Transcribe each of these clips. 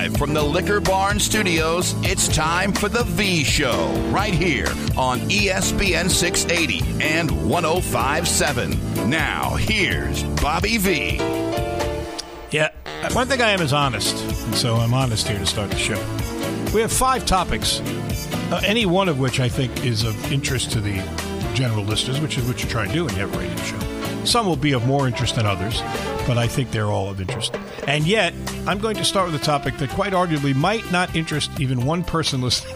Live from the Liquor Barn Studios, it's time for The V Show, right here on ESPN 680 and 105.7. Now, here's Bobby V. Yeah, one thing I am is honest, and so I'm honest here to start the show. We have 5 topics, any one of which I think is of interest to the general listeners, which is what you try and do when you have a radio show. Some will be of more interest than others, but I think they're all of interest. And yet, I'm going to start with a topic that quite arguably might not interest even one person listening.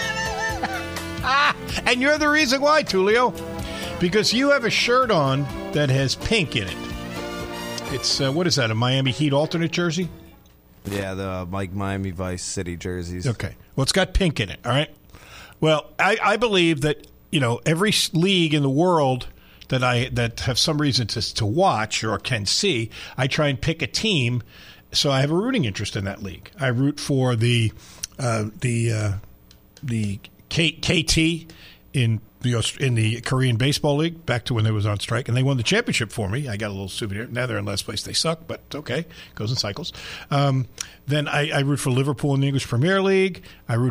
And you're the reason why, Tulio. Because you have a shirt on that has pink in it. It's, what is that, a Miami Heat alternate jersey? Yeah, the Miami Vice City jerseys. Okay. Well, it's got pink in it, all right? Well, I believe that, every league in the world that have some reason to watch or can see, I try and pick a team, so I have a rooting interest in that league. I root for the KT in the Korean Baseball League, back to when they was on strike, and they won the championship for me. I got a little souvenir. Now they're in last place. They suck, but okay. Goes in cycles. Then I root for Liverpool in the English Premier League.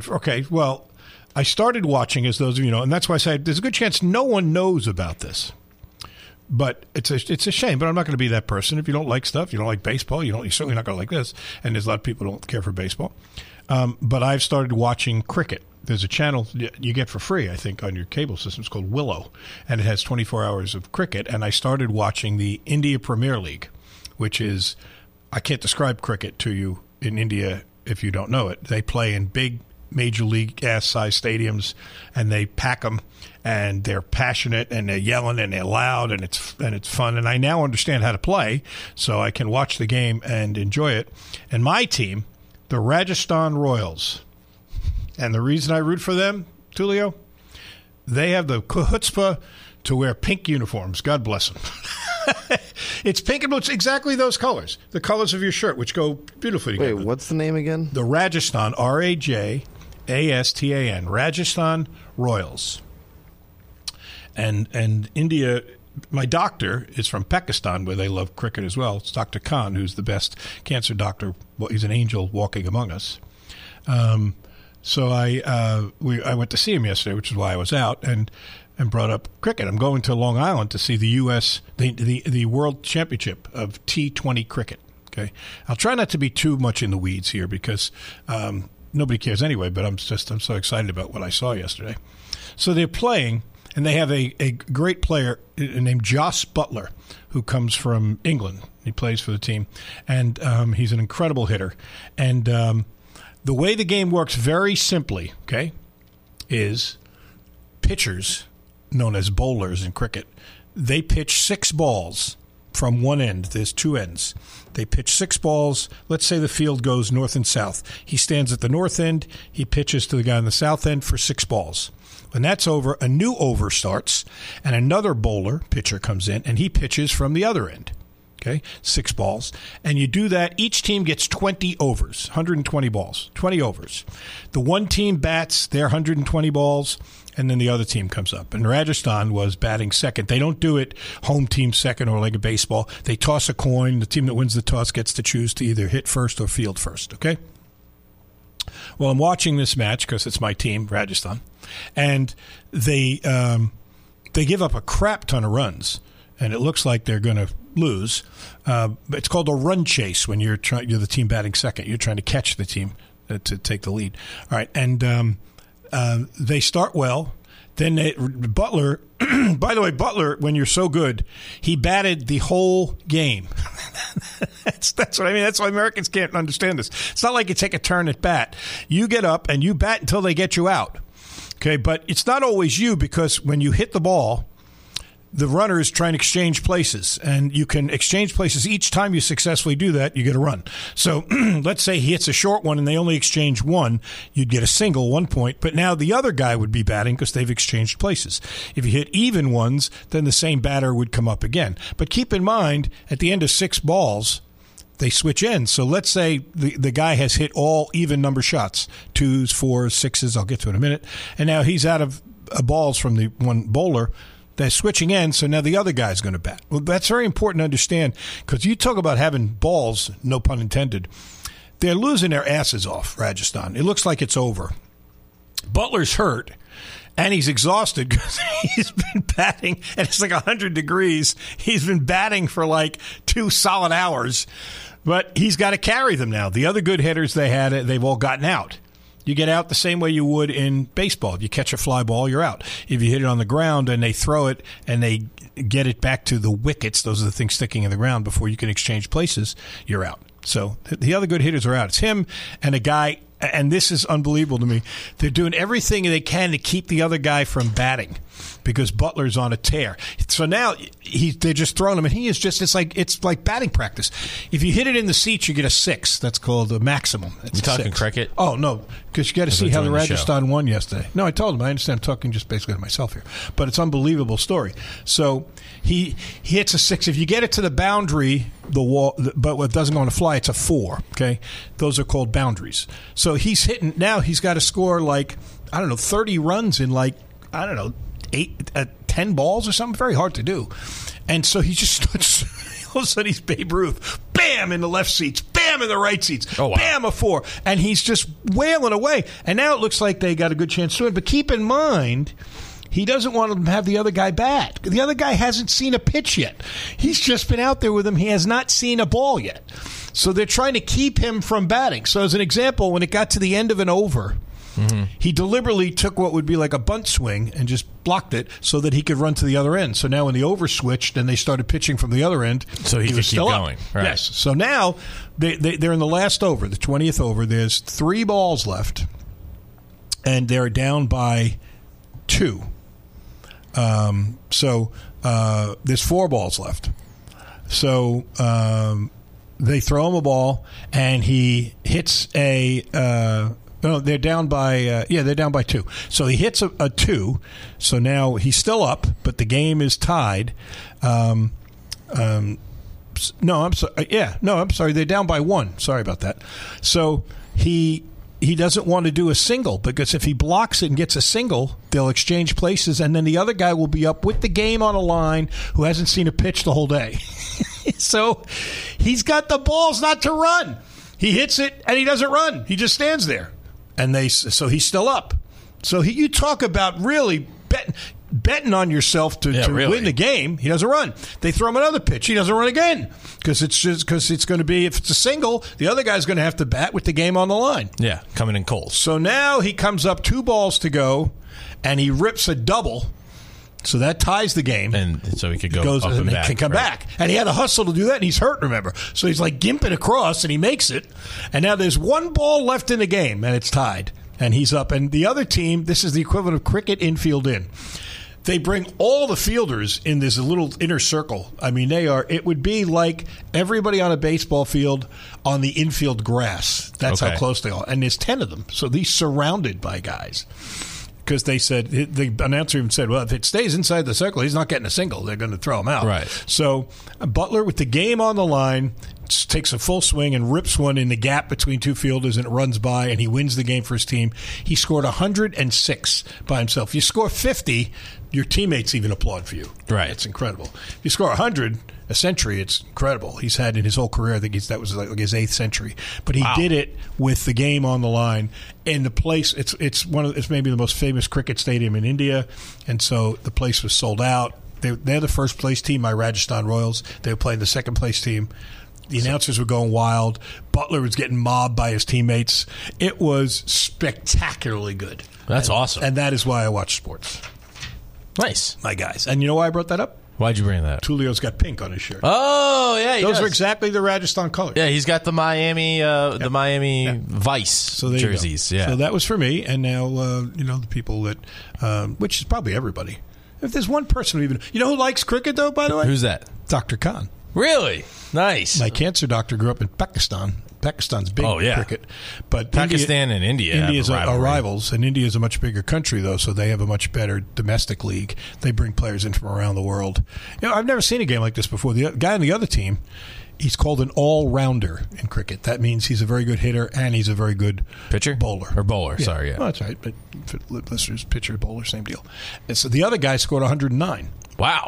I started watching, as those of you know, and that's why I say there's a good chance no one knows about this. But it's a shame, but I'm not going to be that person. If you don't like stuff, you don't like baseball, you're certainly not going to like this. And there's a lot of people who don't care for baseball. But I've started watching cricket. There's a channel you get for free, I think, on your cable system. It's called Willow, and it has 24 hours of cricket. And I started watching the India Premier League, which is, I can't describe cricket to you in India if you don't know it. They play in big major league size stadiums, and they pack them, and they're passionate, and they're yelling, and they're loud, and it's fun. And I now understand how to play, so I can watch the game and enjoy it. And my team, the Rajasthan Royals, and the reason I root for them, Tulio, they have the chutzpah to wear pink uniforms. God bless them. It's pink and blue. It's exactly those colors, the colors of your shirt, which go beautifully together. Wait, what's the name again? The Rajasthan, Rajasthan, Rajasthan Royals. And India, my doctor is from Pakistan, where they love cricket as well. It's Dr. Khan, who's the best cancer doctor. Well, he's an angel walking among us. So I went to see him yesterday, which is why I was out, and brought up cricket. I'm going to Long Island to see the U.S. the World Championship of T20 cricket. Okay, I'll try not to be too much in the weeds here because nobody cares anyway. But I'm so excited about what I saw yesterday. So they're playing, and they have a great player named Jos Buttler, who comes from England. He plays for the team, and he's an incredible hitter. And the way the game works, very simply, okay, is pitchers, known as bowlers in cricket, they pitch 6 balls from one end. There's 2 ends. They pitch 6 balls. Let's say the field goes north and south. He stands at the north end. He pitches to the guy on the south end for 6 balls. When that's over, a new over starts, and another pitcher comes in, and he pitches from the other end. Okay, 6 balls. And you do that. Each team gets 20 overs, 120 balls, 20 overs. The one team bats their 120 balls, and then the other team comes up. And Rajasthan was batting second. They don't do it home team second or like a baseball. They toss a coin. The team that wins the toss gets to choose to either hit first or field first, okay? Well, I'm watching this match because it's my team, Rajasthan, and they give up a crap ton of runs, and it looks like they're going to lose. It's called a run chase when you're the team batting second. You're trying to catch the team to take the lead. All right, and they start well. Then Butler, by the way, Butler, when you're so good, he batted the whole game. That's what I mean. That's why Americans can't understand this. It's not like you take a turn at bat. You get up and you bat until they get you out. Okay, but it's not always you, because when you hit the ball, the runner is trying to exchange places, and you can exchange places. Each time you successfully do that, you get a run. So let's say he hits a short one and they only exchange one, you'd get a single, 1 point, but now the other guy would be batting because they've exchanged places. If you hit even ones, then the same batter would come up again. But keep in mind, at the end of 6 balls, they switch ends. So let's say the guy has hit all even number shots, 2s, 4s, 6s, I'll get to it in a minute, and now he's out of balls from the one bowler. They're switching ends, so now the other guy's going to bat. Well, that's very important to understand, because you talk about having balls, no pun intended. they're losing their asses off, Rajasthan. It looks like it's over. Butler's hurt, and he's exhausted because he's been batting, and it's like 100 degrees. He's been batting for like 2 solid hours, but he's got to carry them now. The other good hitters they had, they've all gotten out. You get out the same way you would in baseball. If you catch a fly ball, you're out. If you hit it on the ground and they throw it and they get it back to the wickets, those are the things sticking in the ground before you can exchange places, you're out. So the other good hitters are out. It's him and a guy, and this is unbelievable to me. They're doing everything they can to keep the other guy from batting because Butler's on a tear. So now they're just throwing him, and he is just, it's like batting practice. If you hit it in the seats, you get a 6. That's called a maximum. That's you talking 6. cricket? Oh, no, because you got to see how the Rajasthan won yesterday. No, I told him. I understand. I'm talking just basically to myself here. But it's an unbelievable story. So he hits a 6. If you get it to the boundary, the wall, but it doesn't go on the fly, it's a 4, okay? Those are called boundaries. So he's hitting, now he's got to score 30 runs in 10 balls or something. Very hard to do. And so he just starts, all of a sudden he's Babe Ruth. Bam, in the left seats. Bam, in the right seats. Oh, wow. Bam, a 4. And he's just wailing away. And now it looks like they got a good chance to win. But keep in mind, he doesn't want to have the other guy bat. The other guy hasn't seen a pitch yet. He's just been out there with him. He has not seen a ball yet. So they're trying to keep him from batting. So as an example, when it got to the end of an over, he deliberately took what would be like a bunt swing and just blocked it so that he could run to the other end. So now when the over switched and they started pitching from the other end, so he could was keep still going. Right. Yes. So now they're in the last over, the 20th over. There's 3 balls left, and they're down by 2. So there's 4 balls left. So they throw him a ball, and he hits a. No, they're down by they're down by 2. So he hits a 2. So now he's still up, but the game is tied. No, I'm sorry. I'm sorry. They're down by 1. Sorry about that. So he doesn't want to do a single because if he blocks it and gets a single, they'll exchange places, and then the other guy will be up with the game on a line who hasn't seen a pitch the whole day. So he's got the balls not to run. He hits it and he doesn't run. He just stands there. And so he's still up. So you talk about really betting on yourself to win the game. He doesn't run. They throw him another pitch. He doesn't run again because it's going to be, if it's a single, the other guy's going to have to bat with the game on the line. Yeah, coming in cold. So now he comes up 2 balls to go, and he rips a double. So that ties the game. And so he could go up and back. Can come back. And he had a hustle to do that, and he's hurt, remember. So he's like gimping across, and he makes it. And now there's 1 ball left in the game, and it's tied. And he's up. And the other team, this is the equivalent of cricket infield in. They bring all the fielders in this little inner circle. I mean, it would be like everybody on a baseball field on the infield grass. That's how close they are. And there's 10 of them. So these surrounded by guys. Because they said, the announcer even said, well, if it stays inside the circle, he's not getting a single. They're going to throw him out. Right. So Butler, with the game on the line, takes a full swing and rips one in the gap between 2 fielders, and it runs by, and he wins the game for his team. He scored 106 by himself. You score 50, your teammates even applaud for you. Right. It's incredible. If you score 100, a century, it's incredible. He's had in his whole career, I think that was like his 8th century. But he did it with the game on the line. And the place, it's maybe the most famous cricket stadium in India, and so the place was sold out. They're the first place team, my Rajasthan Royals. They were playing the second place team. The announcers were going wild. Butler was getting mobbed by his teammates. It was spectacularly good. That's awesome. And that is why I watch sports. Nice. My guys. And you know why I brought that up? Why'd you bring that up? Tulio's got pink on his shirt. Oh, yeah, he Those does. are exactly the Rajasthan colors. Yeah, he's got the Miami Vice jerseys. Yeah. So that was for me, and now the people that, which is probably everybody. If there's one person who who likes cricket though, by the way, who's that? Dr. Khan. Really? Nice. My cancer doctor grew up in Pakistan. Pakistan's big cricket, but Pakistan and India are rivals, and India is a much bigger country though, so they have a much better domestic league. They bring players in from around the world. I've never seen a game like this before. The guy on the other team, he's called an all-rounder in cricket. That means he's a very good hitter and he's a very good pitcher, bowler. Sorry, yeah. Well, that's right. But for listeners, pitcher, bowler, same deal. And so the other guy scored 109. Wow.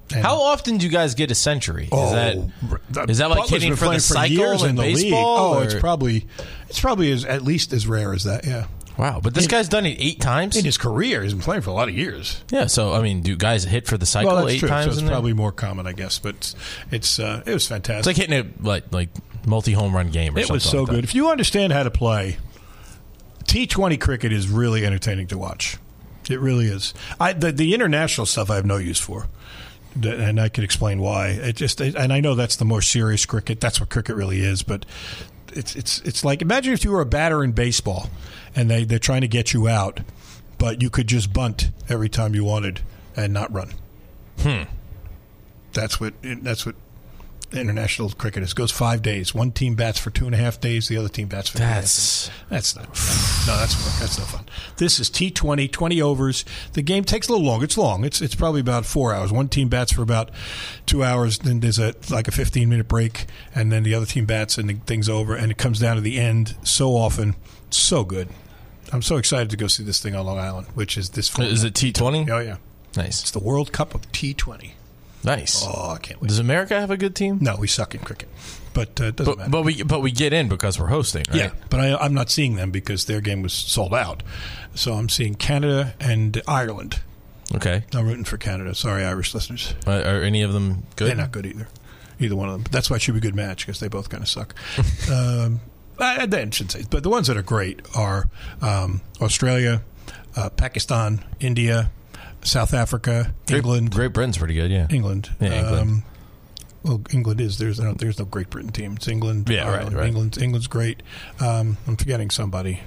And how often do you guys get a century? Is that like hitting for the cycle in baseball? Oh, it's probably at least as rare as that. Yeah. Wow, but this guy's done it 8 times in his career. He's been playing for a lot of years. Yeah, so I mean, do guys hit for the cycle 8 times? So it's probably more common, I guess. But it was fantastic. It's like hitting a like multi-home run game. Or it was so good. If you understand how to play, T20 cricket is really entertaining to watch. It really is. The international stuff I have no use for, and I can explain why. And I know that's the more serious cricket. That's what cricket really is, but. It's like, imagine if you were a batter in baseball and they're trying to get you out, but you could just bunt every time you wanted and not run. That's what international cricket is. It goes 5 days. One team bats for 2.5 days. The other team bats for 2.5 days. That's not fun. No, that's no fun. This is T20, 20 overs. The game takes a little longer. It's long. It's probably about 4 hours. One team bats for about 2 hours. Then there's a 15-minute break, and then the other team bats, and the thing's over. And it comes down to the end so often. So good. I'm so excited to go see this thing on Long Island, which is this fall. Is it T20? Oh, yeah. Nice. It's the World Cup of T20. Nice. Oh, I can't wait. Does America have a good team? No, we suck in cricket, but it doesn't matter. But we get in because we're hosting, right? Yeah, but I'm not seeing them because their game was sold out. So I'm seeing Canada and Ireland. Okay. I'm rooting for Canada. Sorry, Irish listeners. Are any of them good? They're not good either one of them. But that's why it should be a good match because they both kind of suck. I shouldn't say, but the ones that are great are Australia, Pakistan, India, South Africa, England. Great Britain's pretty good, yeah. England. Yeah, England. Well, England is. There's no Great Britain team. It's England. Yeah, right. England's great. I'm forgetting somebody.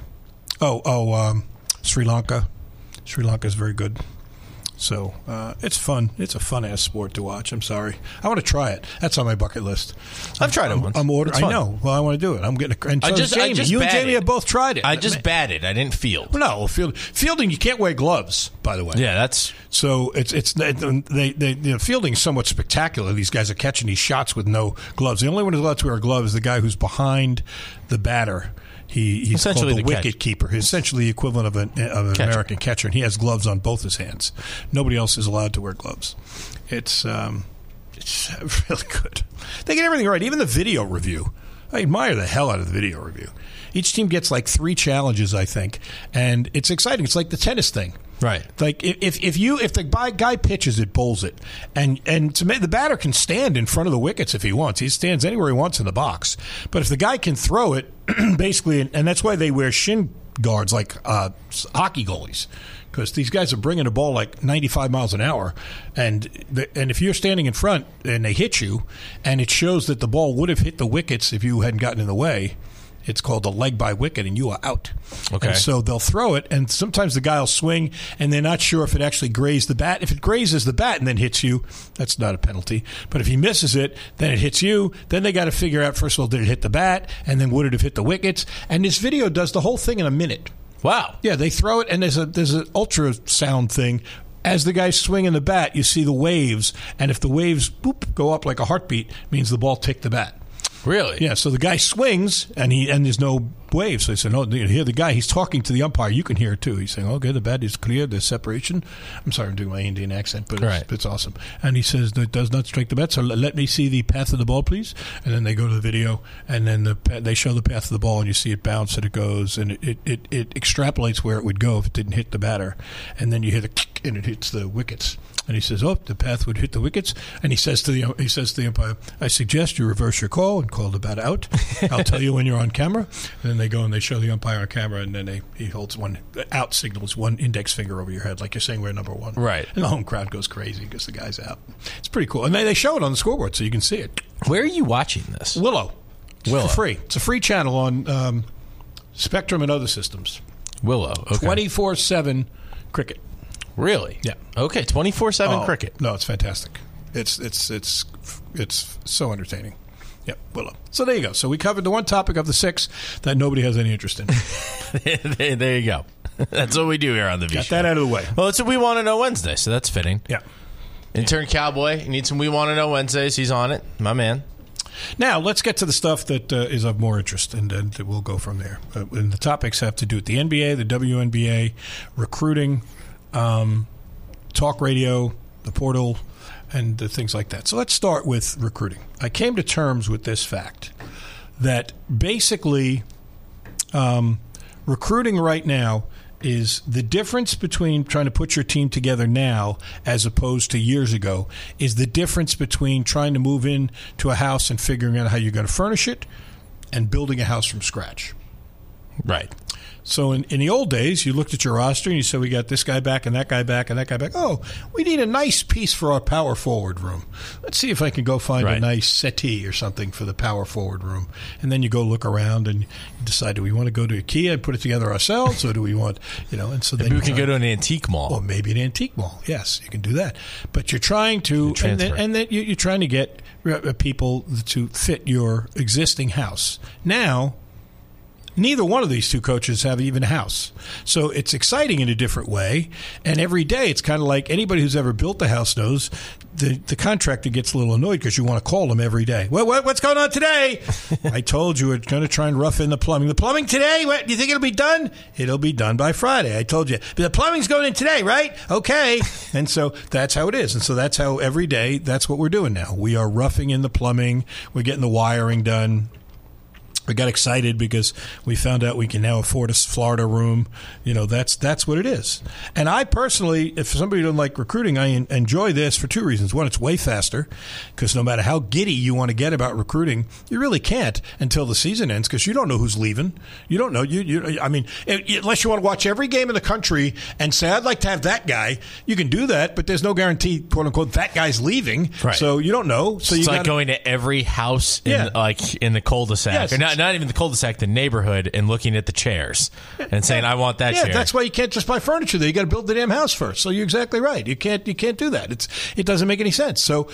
Sri Lanka. Sri Lanka's very good. So it's fun. It's a fun-ass sport to watch. I'm sorry. I want to try it. That's on my bucket list. I've tried it once. I know. Well, I want to do it. I'm getting and so Jamie. You and Jamie have both tried it. I just batted. I didn't field. No, fielding, you can't wear gloves, by the way. Yeah, that's... So fielding is somewhat spectacular. These guys are catching these shots with no gloves. The only one who's allowed to wear gloves is the guy who's behind the batter. He's called the wicket keeper. He's essentially the equivalent of an American catcher, and he has gloves on both his hands. Nobody else is allowed to wear gloves. It's really good. They get everything right, even the video review. I admire the hell out of the video review. Each team gets like 3 challenges, I think, and it's exciting. It's like the tennis thing. Right. Like if the guy pitches it, bowls it, and the batter can stand in front of the wickets if he wants. He stands anywhere he wants in the box. But if the guy can throw it, basically, and that's why they wear shin guards like hockey goalies, because these guys are bringing a ball like 95 miles an hour, and if you're standing in front and they hit you, and it shows that the ball would have hit the wickets if you hadn't gotten in the way. It's called a leg by wicket, and you are out. Okay. And so they'll throw it, and sometimes the guy will swing, and they're not sure if it actually grazed the bat. If it grazes the bat and then hits you, that's not a penalty. But if he misses it, then it hits you. Then they got to figure out, first of all, did it hit the bat? And then would it have hit the wickets? And this video does the whole thing in a minute. Wow. Yeah, they throw it, and there's an ultrasound thing. As the guy's swinging the bat, you see the waves, and if the waves go up like a heartbeat, it means the ball ticked the bat. Really? Yeah, so the guy swings, and there's no wave. So he said, you hear the guy. He's talking to the umpire. You can hear it, too. He's saying, okay, the bat is clear. There's separation. I'm sorry, I'm doing my Indian accent, but it's awesome. And he says, it does not strike the bat, so let me see the path of the ball, please. And then they go to the video, and then they show the path of the ball, and you see it bounce, and it goes, and it extrapolates where it would go if it didn't hit the batter. And then you hear the kick, and it hits the wickets. And he says, the path would hit the wickets. And he says to the umpire, I suggest you reverse your call and call the bat out. I'll tell you when you're on camera. And then they go and they show the umpire on camera, and then he holds one out, signals one index finger over your head, like you're saying we're number one. Right. And the home crowd goes crazy because the guy's out. It's pretty cool. And they show it on the scoreboard so you can see it. Where are you watching this? Willow. For free. It's a free channel on Spectrum and other systems. Willow. Okay. 24/7 cricket. Really? Yeah. Okay, 24/7 cricket. No, it's fantastic. It's so entertaining. Yep, Willow. So there you go. So we covered the one topic of the 6 that nobody has any interest in. There you go. That's what we do here on the V Got Show. that out of the way. Well, it's a We Want to Know Wednesday, so that's fitting. Yeah. Intern Cowboy, you need some We Want to Know Wednesdays. He's on it. My man. Now, let's get to the stuff that is of more interest, and then we'll go from there. And the topics have to do with the NBA, the WNBA, recruiting, talk radio, the portal, and things like that. So let's start with recruiting. I came to terms with this fact that basically recruiting right now is the difference between trying to put your team together now as opposed to years ago is the difference between trying to move in to a house and figuring out how you're going to furnish it and building a house from scratch. Right. So in the old days, you looked at your roster and you said, we got this guy back and that guy back and that guy back. Oh, we need a nice piece for our power forward room. Let's see if I can go find a nice settee or something for the power forward room. And then you go look around and you decide, do we want to go to IKEA and put it together ourselves, or do we want, and so then maybe we can go to an antique mall. Or maybe an antique mall. Yes, you can do that. But you're trying to, and then you're trying to get people to fit your existing house. Now, neither one of these two coaches have even a house. So it's exciting in a different way. And every day it's kind of like anybody who's ever built a house knows the contractor gets a little annoyed because you want to call them every day. Well, what's going on today? I told you we're going to try and rough in the plumbing. The plumbing today? What, do you think it'll be done? It'll be done by Friday. I told you. But the plumbing's going in today, right? Okay. And so that's how it is. And so that's how every day, that's what we're doing now. We are roughing in the plumbing. We're getting the wiring done. We got excited because we found out we can now afford a Florida room. That's what it is. And I personally, if somebody doesn't like recruiting, I enjoy this for two reasons. One, it's way faster because no matter how giddy you want to get about recruiting, you really can't until the season ends because you don't know who's leaving. You don't know. Unless you want to watch every game in the country and say, I'd like to have that guy, you can do that, but there's no guarantee, quote unquote, that guy's leaving. Right. So you don't know. So it's like going to every house in the cul-de-sac. Yes. Not even the cul-de-sac, the neighborhood, and looking at the chairs and saying, I want that chair. Yeah, that's why you can't just buy furniture there. You got to build the damn house first. So you're exactly right. You can't do that. It doesn't make any sense. So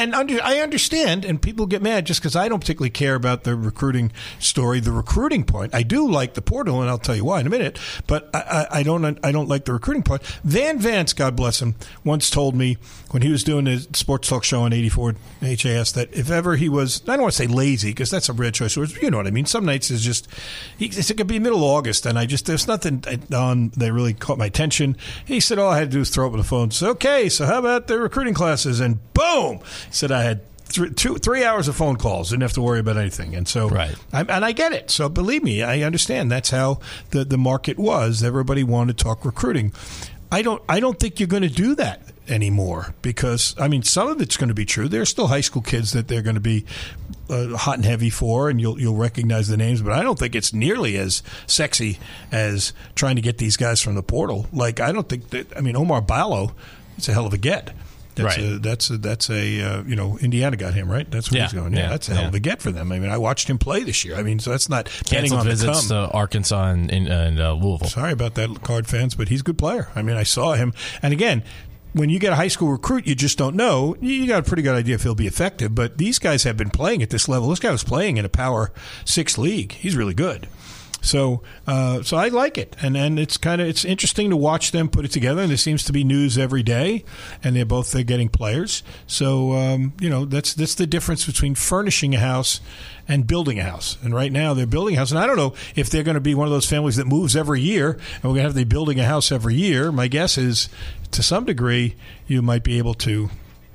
I understand, and people get mad just because I don't particularly care about the recruiting story, the recruiting point. I do like the portal, and I'll tell you why in a minute. But I don't like the recruiting part. Van Vance, God bless him, once told me when he was doing his sports talk show on 84 HAS that if ever he was, I don't want to say lazy because that's a bad choice of words, but you know what I mean. Some nights is just, it could be middle of August, and there's nothing on that really caught my attention. He said, all I had to do was throw up the phone and say, okay, so how about the recruiting classes? And boom! He said, I had 3 hours of phone calls, didn't have to worry about anything. And so, right. And I get it. So believe me, I understand. That's how the market was. Everybody wanted to talk recruiting. I don't think you're going to do that anymore because, some of it's going to be true. There are still high school kids that they're going to be hot and heavy for, and you'll recognize the names, but I don't think it's nearly as sexy as trying to get these guys from the portal. Like, I don't think that, Omar Ballo, it's a hell of a get. That's a Indiana got him, right? That's where he's going. Yeah, that's a hell of a get for them. I watched him play this year. So that's not canceled visits to Arkansas and Louisville. Sorry about that, Card fans, but he's a good player. I saw him, and again, when you get a high school recruit, you just don't know. You got a pretty good idea if he'll be effective, but these guys have been playing at this level. This guy was playing in a Power 6 league. He's really good. So I like it, and it's interesting to watch them put it together. And there seems to be news every day, and they're getting players. So that's the difference between furnishing a house and building a house. And right now they're building a house, and I don't know if they're going to be one of those families that moves every year, and we're going to have them building a house every year. My guess is, to some degree, you might be able to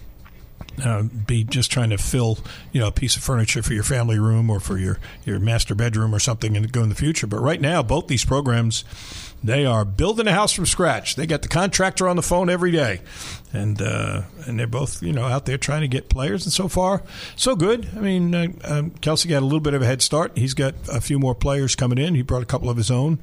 be just trying to fill, a piece of furniture for your family room or for your master bedroom or something and go in the future. But right now, both these programs, they are building a house from scratch. They got the contractor on the phone every day, and they're both out there trying to get players. And so far, so good. Kelsey got a little bit of a head start. He's got a few more players coming in. He brought a couple of his own.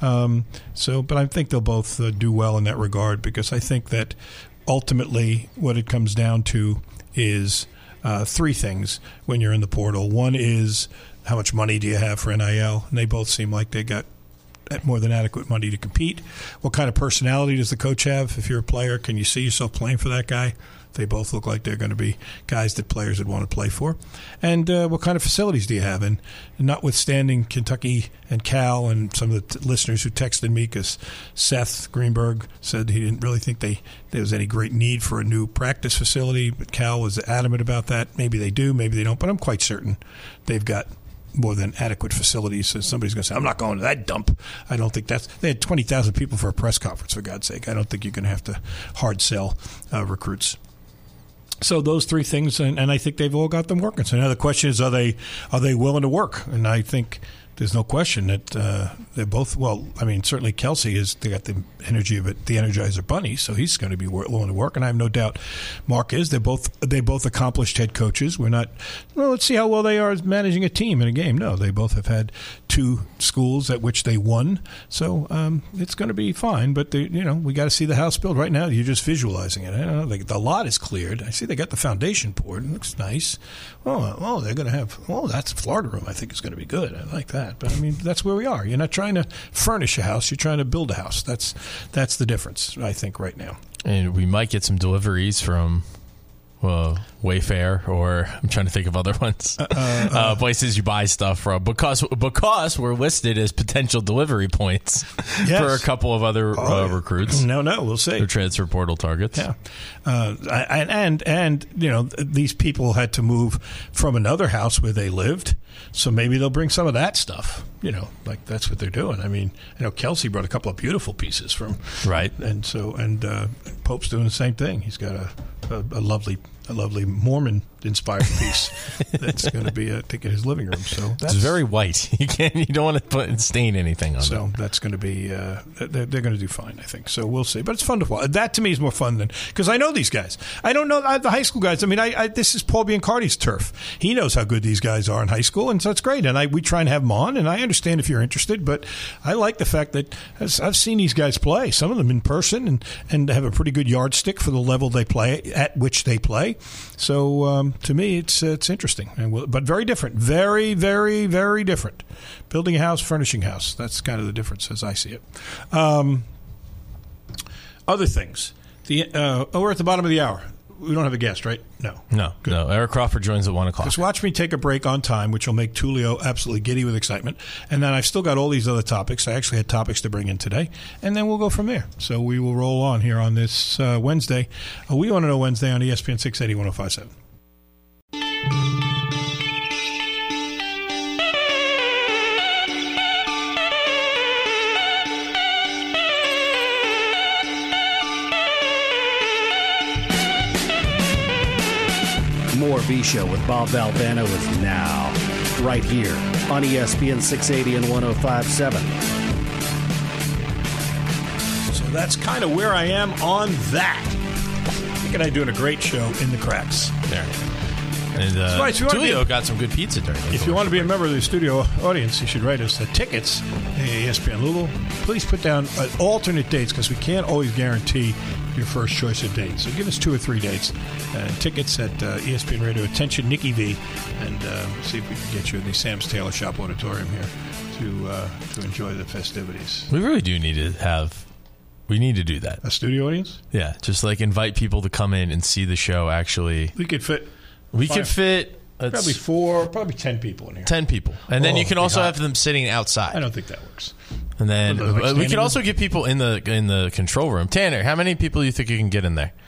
But I think they'll both do well in that regard because I think that ultimately what it comes down to is three things when you're in the portal. One is how much money do you have for NIL? And they both seem like they got more than adequate money to compete. What kind of personality does the coach have? If you're a player, can you see yourself playing for that guy? They both look like they're going to be guys that players would want to play for. And what kind of facilities do you have? And notwithstanding Kentucky and Cal and some of the listeners who texted me because Seth Greenberg said he didn't really think there was any great need for a new practice facility, but Cal was adamant about that. Maybe they do, maybe they don't, but I'm quite certain they've got more than adequate facilities. So somebody's going to say, I'm not going to that dump. I don't think they had 20,000 people for a press conference, for God's sake. I don't think you're going to have to hard sell recruits. So those three things, and I think they've all got them working. So now the question is, are they willing to work? And I think there's no question that they're both. Well, I mean, certainly Kelsey they got the energy of it, the Energizer Bunny, so he's going to be willing to work, and I have no doubt Mark is. They both accomplished head coaches. We're not. Well, let's see how well they are managing a team in a game. No, they both have had 2 schools at which they won, so it's going to be fine. But we got to see the house built. Right now, you're just visualizing it. I don't know, the lot is cleared. I see they got the foundation poured. It looks nice. Oh, they're going to have. Oh, that's a Florida room. I think is going to be good. I like that. But I mean, that's where we are. You're not trying to furnish a house. You're trying to build a house. That's the difference, I think, right now. And we might get some deliveries from Wayfair, or I'm trying to think of other ones. Places you buy stuff from, because we're listed as potential delivery points for a couple of other recruits. No, we'll see. They're transfer portal targets. Yeah, and these people had to move from another house where they lived, so maybe they'll bring some of that stuff. Like that's what they're doing. I mean, Kelsey brought a couple of beautiful pieces from right, and Pope's doing the same thing. He's got a lovely Mormon inspired piece that's going to be I think in his living room. So it's very white. You don't want to stain anything on it. So that's going to be they're going to do fine, I think. So we'll see. But it's fun to watch. That to me is more fun than, because I know these guys. I don't know the high school guys. I mean, this is Paul Biancardi's turf. He knows how good these guys are in high school, and so it's great. And we try and have them on. And I understand if you're interested, but I like the fact that I've seen these guys play. Some of them in person, and have a pretty good yardstick for the level they play at which they play. So to me, it's interesting, but very different. Very, very, very different. Building a house, furnishing a house. That's kind of the difference as I see it. Other things. We're at the bottom of the hour. We don't have a guest, right? No. Good. No. Eric Crawford joins at 1 o'clock. Just watch me take a break on time, which will make Tulio absolutely giddy with excitement. And then I've still got all these other topics. I actually had topics to bring in today. And then we'll go from there. So we will roll on here on this Wednesday. We Want to Know Wednesday on ESPN 680 1057. More V-Show with Bob Valvano is now, right here on ESPN 680 and 105.7. So that's kind of where I am on that. Nick and I doing a great show in the cracks. There. And Tulio got some good pizza during it. If you want to be a member of the studio audience, you should write us tickets at ESPN Louisville. Please put down alternate dates, because we can't always guarantee your first choice of dates. So give us 2 or 3 dates. Tickets at ESPN Radio. Attention, Nikki V. And see if we can get you in the Sam's Taylor Shop Auditorium here to enjoy the festivities. We really do need to have... We need to do that. A studio audience? Yeah, just like invite people to come in and see the show, actually. We could fit... probably 10 people in here. 10 people. And then you can also have them sitting outside. I don't think that works. And then we could also get people in the control room. Tanner, how many people do you think you can get in there?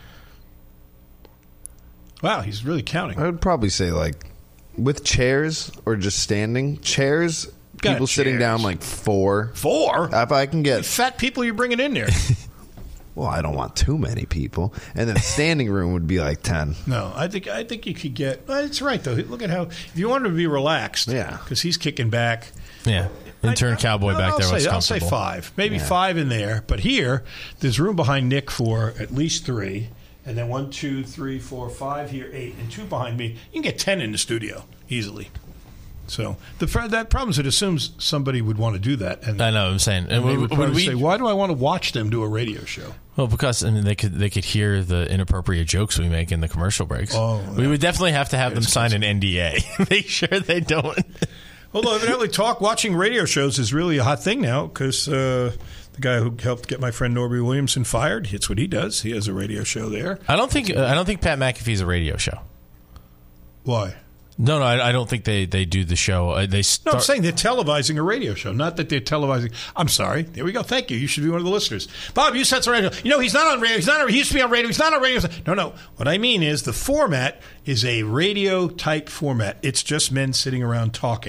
Wow, he's really counting. I would probably say, like, with chairs or just standing. Chairs, people sitting down, like 4. 4? If I can get... Fat people you're bringing in there. Well, I don't want too many people. And then standing room would be like 10. No, I think you could get... Well, it's right, though. Look at how... If you want him to be relaxed, because he's kicking back... Yeah. Intern Cowboy back there was comfortable. I'll say 5. Maybe 5 in there. But here, there's room behind Nick for at least 3. And then 1, 2, 3, 4, 5 here, 8, and 2 behind me. You can get 10 in the studio easily. So that problem is it assumes somebody would want to do that. And I know what I'm saying. And would say, why do I want to watch them do a radio show? Well, because they could hear the inappropriate jokes we make in the commercial breaks. We would definitely have to have them sign an NDA. Make sure they don't. Although evidently watching radio shows is really a hot thing now, because the guy who helped get my friend Norby Williamson fired, it's what he does. He has a radio show there. I don't think Pat McAfee's a radio show. Why? No, I don't think they do the show. No, I'm saying they're televising a radio show, not that they're televising. I'm sorry. There we go. Thank you. You should be one of the listeners. Bob, you said radio. He's not on radio. He used to be on radio. He's not on radio. No. What I mean is the format is a radio-type format. It's just men sitting around talking.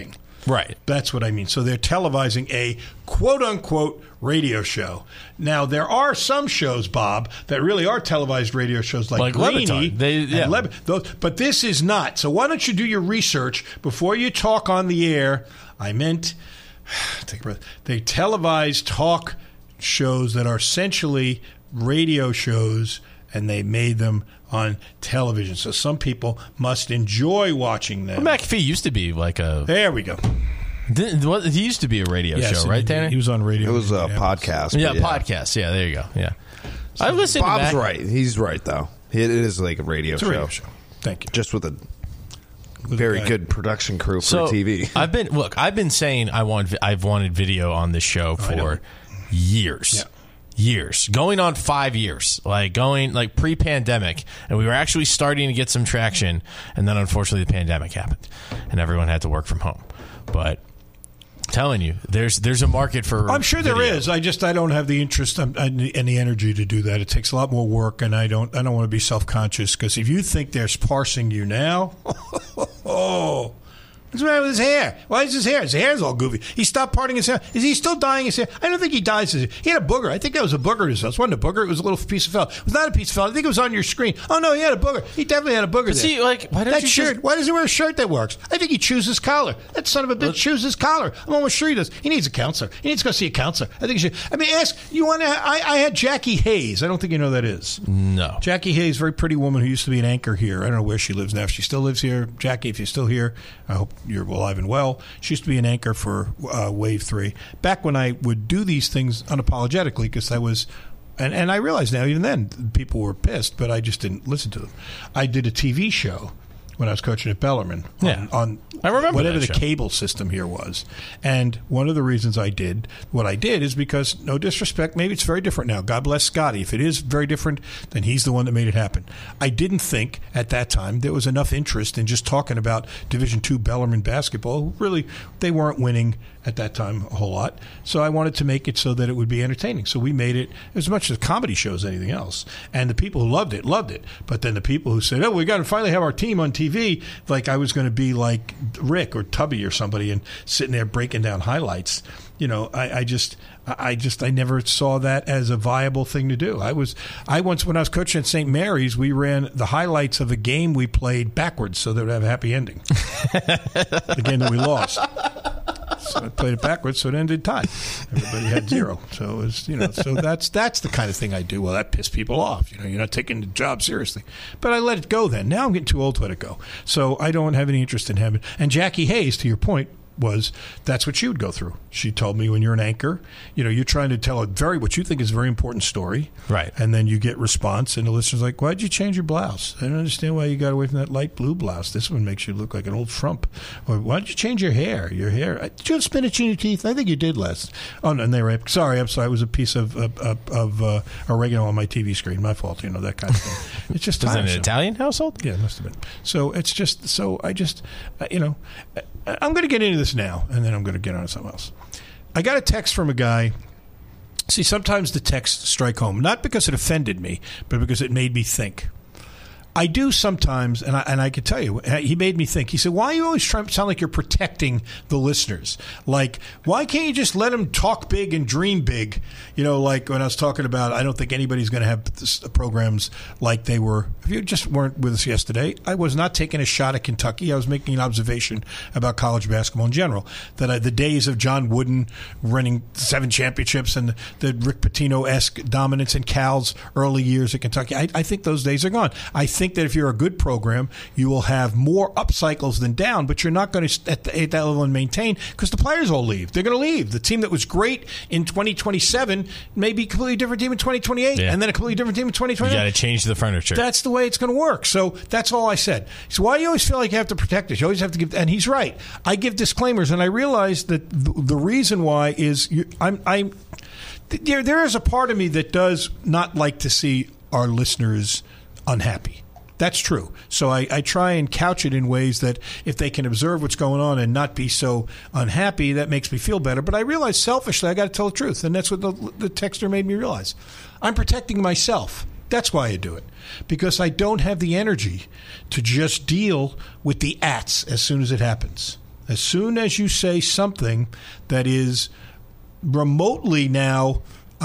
Right. That's what I mean. So they're televising a quote-unquote radio show. Now, there are some shows, Bob, that really are televised radio shows like Greeny. But this is not. So why don't you do your research before you talk on the air? I meant, take a breath. They televise talk shows that are essentially radio shows, and they made them on television. So some people must enjoy watching them. Well, McAfee used to be like a... There we go. He used to be a radio show, right, Danny? He was on radio. It was a podcast. Yeah, podcast. Yeah, there you go. Yeah. So I've listened Bob's to right. He's right, though. It is like a radio show. Radio show. Thank you. Just with a very good production crew for TV. I've been saying I've wanted video on this show for years. Yeah. Years. Going on 5 years. Like pre-pandemic. And we were actually starting to get some traction. And then unfortunately the pandemic happened. And everyone had to work from home. But telling you, there's a market for I'm sure video. there is. I don't have the interest and the energy to do that. It takes a lot more work, and I don't want to be self-conscious, because if you think they're parsing you now, what's the matter with his hair? Why is his hair? His hair's all goofy. He stopped parting his hair. Is he still dyeing his hair? I don't think he dyes his hair. He had a booger. I think that was a booger in his house. It wasn't a booger. It was a little piece of felt. It was not a piece of felt. I think it was on your screen. Oh, no, he had a booger. He definitely had a booger there. See, why don't you shirt? Why does he wear a shirt that works? I think he chews his collar. That son of a bitch chews his collar. I'm almost sure he does. He needs a counselor. He needs to go see a counselor. I think he should. I mean, ask, you want to, I had Jackie Hayes. I don't think you know who that is. No. Jackie Hayes, very pretty woman who used to be an anchor here. I don't know where she lives now. If she still lives here, Jackie, if you're still here, I hope you're alive and well. She used to be an anchor for Wave 3. Back when I would do these things unapologetically, because I was, and I realize now, even then, people were pissed, but I just didn't listen to them. I did a TV show when I was coaching at Bellarmine on I remember whatever the show. Cable system here was. And one of the reasons I did what I did is because, no disrespect, maybe it's very different now. God bless Scotty. If it is very different, then he's the one that made it happen. I didn't think at that time there was enough interest in just talking about Division II Bellarmine basketball. Really, they weren't winning at that time a whole lot. So I wanted to make it so that it would be entertaining. So we made it as much as a comedy show as anything else. And the people who loved it. But then the people who said, we got to finally have our team on TV, like I was going to be like Rick or Tubby or somebody and sitting there breaking down highlights. You know, I never saw that as a viable thing to do. I once, when I was coaching at St. Mary's, we ran the highlights of a game we played backwards so that it would have a happy ending. The game that we lost. So I played it backwards, so it ended tied. Everybody had 0. So it was, so that's the kind of thing I do. Well, that pissed people off. You're not taking the job seriously. But I let it go then. Now I'm getting too old to let it go. So I don't have any interest in having. And Jackie Hayes, to your point, that's what she would go through. She told me, when you're an anchor, you're trying to tell what you think is a very important story. Right. And then you get response, and the listener's like, why'd you change your blouse? I don't understand why you got away from that light blue blouse. This one makes you look like an old frump. Or why'd you change your hair? Did you have spinach in your teeth? I think you did last. Oh, no, and they were, I'm sorry. It was a piece of oregano on my TV screen. My fault, that kind of thing. It's just Was it an Italian household? Yeah, it must have been. So it's just, I'm going to get into this now, and then I'm going to get on to something else. I got a text from a guy. See, sometimes the texts strike home, not because it offended me, but because it made me think. I do sometimes, and I can tell you, he made me think. He said, why are you always trying to sound like you're protecting the listeners? Like, why can't you just let them talk big and dream big? Like when I was talking about, I don't think anybody's going to have programs like they were. If you just weren't with us yesterday, I was not taking a shot at Kentucky. I was making an observation about college basketball in general, that the days of John Wooden winning 7 championships and the Rick Pitino-esque dominance in Cal's early years at Kentucky, I think those days are gone. I think that if you're a good program, you will have more up cycles than down, but you're not going to at that level and maintain, because the players all leave. They're going to leave. The team that was great in 2027 may be a completely different team in 2028, and then a completely different team in 2029. You got to change the furniture. That's the way it's going to work. So that's all I said. So why do you always feel like you have to protect us? You always have to give, and he's right. I give disclaimers, and I realize that the reason why is there is a part of me that does not like to see our listeners unhappy. That's true. So I try and couch it in ways that if they can observe what's going on and not be so unhappy, that makes me feel better. But I realize selfishly I got to tell the truth, and that's what the texter made me realize. I'm protecting myself. That's why I do it, because I don't have the energy to just deal with the ats as soon as it happens. As soon as you say something that is remotely now,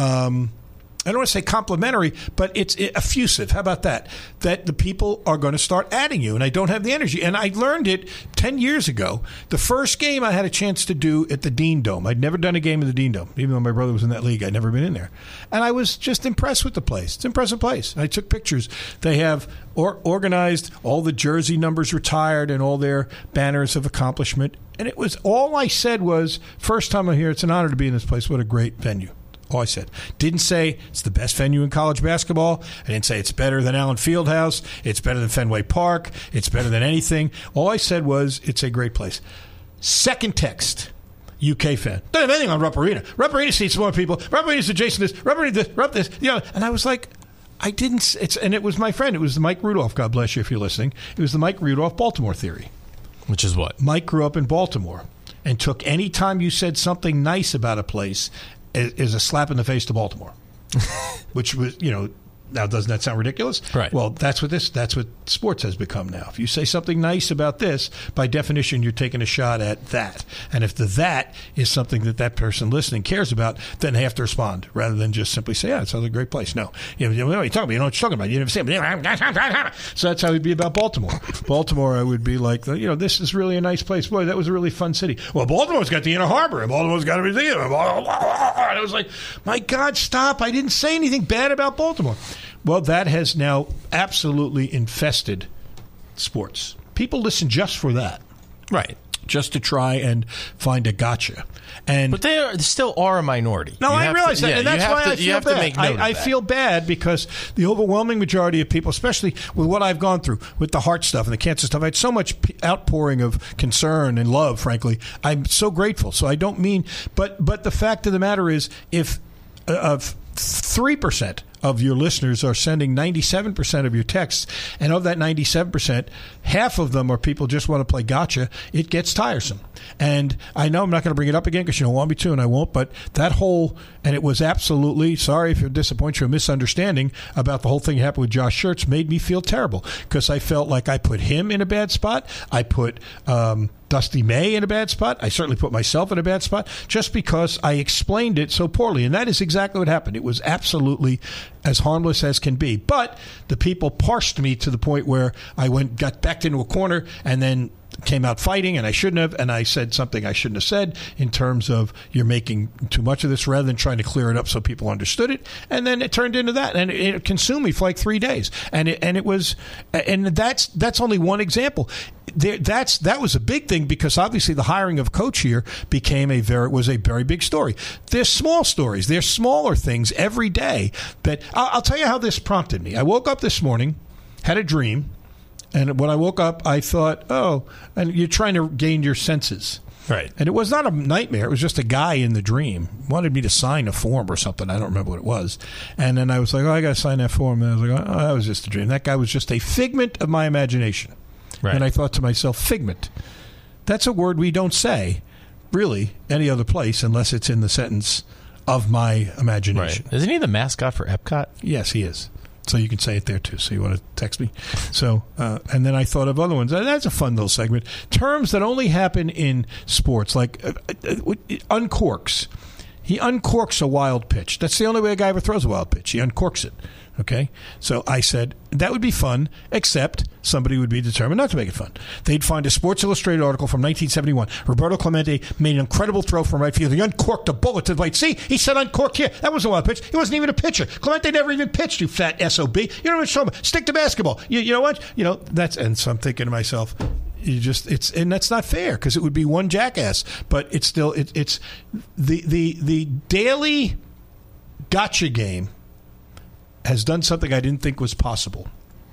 I don't want to say complimentary, but it's effusive. How about that? That the people are going to start adding you, and I don't have the energy. And I learned it 10 years ago. The first game I had a chance to do at the Dean Dome. I'd never done a game at the Dean Dome, even though my brother was in that league. I'd never been in there. And I was just impressed with the place. It's an impressive place. I took pictures. They have organized all the jersey numbers retired and all their banners of accomplishment. And it was all I said was, first time I'm here, it's an honor to be in this place. What a great venue. All I said. Didn't say it's the best venue in college basketball. I didn't say it's better than Allen Fieldhouse. It's better than Fenway Park. It's better than anything. All I said was it's a great place. Second text, UK fan. Don't have anything on Rupp Arena. Rupp Arena seats more people. Rupp Arena's adjacent to this. Rupp Arena this. Rupp this. You know, and I was like, I didn't. And it was my friend. It was the Mike Rudolph. God bless you if you're listening. It was the Mike Rudolph Baltimore theory. Which is what? Mike grew up in Baltimore and took any time you said something nice about a place is a slap in the face to Baltimore, which was, you know, now doesn't that sound ridiculous? Right. Well, that's what sports has become now. If you say something nice about this, by definition, you're taking a shot at that. And if that is something that person listening cares about, then they have to respond rather than just simply say, yeah, it's a great place. No. You know what you're talking about. You know what you're talking about. You never say it. So that's how it would be about Baltimore. Baltimore, I would be like, you know, this is really a nice place. Boy, that was a really fun city. Well, Baltimore's got the Inner Harbor, and Baltimore's got everything. And I was like, my God, stop. I didn't say anything bad about Baltimore. Well, that has now absolutely infested sports. People listen just for that. Right. Just to try and find a gotcha. But they still are a minority. No, I realize that, and that's why I feel bad. I feel bad because the overwhelming majority of people, especially with what I've gone through, with the heart stuff and the cancer stuff, I had so much outpouring of concern and love, frankly. I'm so grateful. So I don't mean, but the fact of the matter is, if of 3% of your listeners are sending 97% of your texts, and of that 97%, half of them are people just want to play gotcha, it gets tiresome. And I know I'm not going to bring it up again because you don't want me to, and I won't, but that whole, and it was absolutely, sorry if it disappoints you, a misunderstanding about the whole thing that happened with Josh Schertz made me feel terrible because I felt like I put him in a bad spot. I put Dusty May in a bad spot. I certainly put myself in a bad spot just because I explained it so poorly. And that is exactly what happened. It was absolutely as harmless as can be. But the people parsed me to the point where I got backed into a corner and then came out fighting, and I shouldn't have, and I said something I shouldn't have said in terms of you're making too much of this rather than trying to clear it up so people understood it. And then it turned into that, and it consumed me for like 3 days. And that's only one example. That was a big thing because obviously the hiring of coach here was a very big story. There's small stories. There's smaller things every day that I'll tell you how this prompted me. I woke up this morning, had a dream. And when I woke up, I thought, oh, and you're trying to gain your senses. Right. And it was not a nightmare. It was just a guy in the dream wanted me to sign a form or something. I don't remember what it was. And then I was like, oh, I got to sign that form. And I was like, oh, that was just a dream. That guy was just a figment of my imagination. Right. And I thought to myself, figment. That's a word we don't say, really, any other place unless it's in the sentence of my imagination. Right. Isn't he the mascot for Epcot? Yes, he is. So you can say it there, too. So you want to text me? So, and then I thought of other ones. That's a fun little segment. Terms that only happen in sports, like uncorks. He uncorks a wild pitch. That's the only way a guy ever throws a wild pitch. He uncorks it. Okay? So I said, that would be fun, except somebody would be determined not to make it fun. They'd find a Sports Illustrated article from 1971. Roberto Clemente made an incredible throw from right field. He uncorked a bullet to the right. See, he said uncork here. That was a wild pitch. He wasn't even a pitcher. Clemente never even pitched, you fat SOB. You know what I'm talking about. Stick to basketball. You know what? You know, and so I'm thinking to myself, and that's not fair because it would be one jackass. But it's still, it's the daily gotcha game has done something I didn't think was possible.